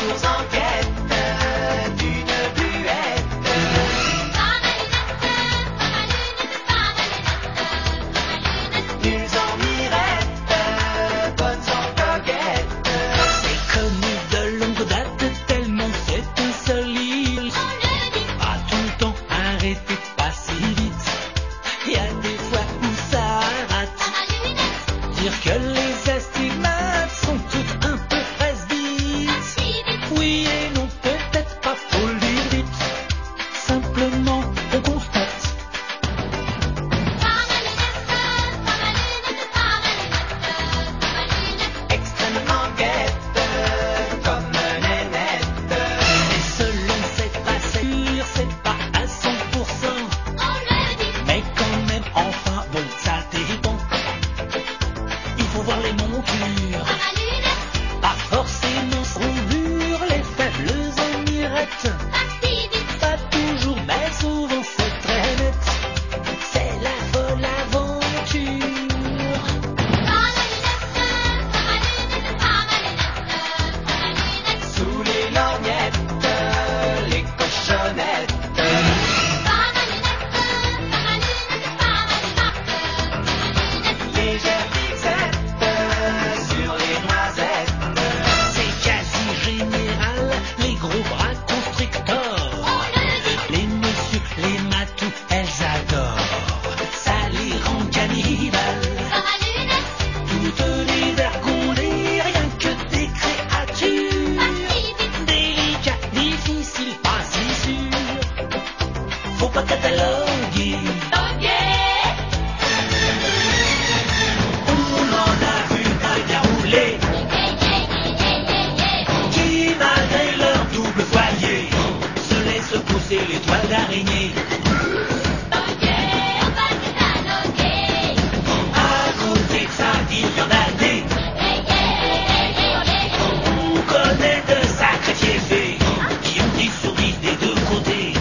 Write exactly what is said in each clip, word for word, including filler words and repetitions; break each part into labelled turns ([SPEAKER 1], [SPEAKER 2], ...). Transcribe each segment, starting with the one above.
[SPEAKER 1] toujours en quête d'une buette. Nuls en mirettes, bonnes en goguettes.
[SPEAKER 2] C'est connu de longue date, tellement c'est insolite. Pas tout le temps arrêtez pas si vite. Y a des fois où ça rate. Dire que les estimates sont toutes un peu fraises-bites. Oui et non, peut-être pas faut le dire vite. Simplement on constate.
[SPEAKER 1] Extrêmement guette, comme nénette.
[SPEAKER 2] Et selon c'est pas sûr, c'est pas à cent pour cent. Mais quand même, enfin, bon, ça dépend. Il faut voir les montures, pas forcément son mur, les faibles en mirettes. Pas toujours, mais souvent c'est très net. C'est la folle aventure.
[SPEAKER 1] Sous les lorgnettes, les cochonnettes. Légère fixette sur les noisettes.
[SPEAKER 2] C'est quasi général, les gros bras constrictors. Les messieurs, les matous, elles adorent. Ça les rend cannibales. Toutes les vergondées, rien que des créatures. Délicat, difficile, pas si sûr. Faut pas cataloguer. On en a vu un garouler qui, malgré leur double foyer, se laisse pousser les toiles d'araignée. À côté de ça, il y en a des. On connaît de sacrés fiefés qui ont dix sur dix des deux côtés.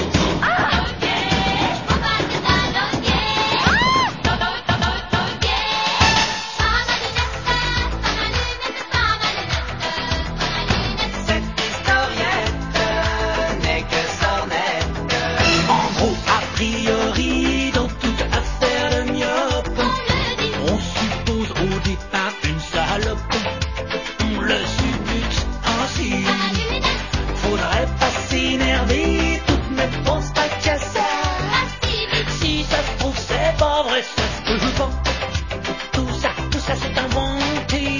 [SPEAKER 1] Cette historiette n'est que sornette.
[SPEAKER 2] En gros, a priori, dans toute affaire de myope, on suppose au départ une salope. On le suppute ainsi. Faudrait pas s'énerver, tout ne pense pas qu'à ça. Si ça se trouve, c'est pas vrai, ça se peut pas. Tout ça, tout ça c'est inventé.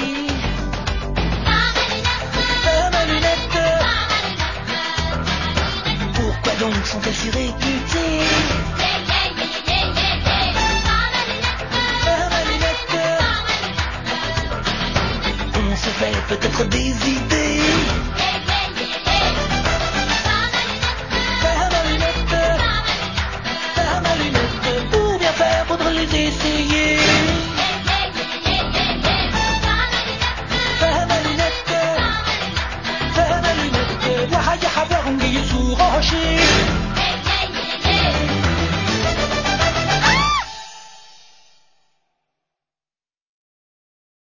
[SPEAKER 2] Ah, ma lunette, pourquoi donc sont-elles si réputées? Ah, ma lunette, on se fait peut-être des idées.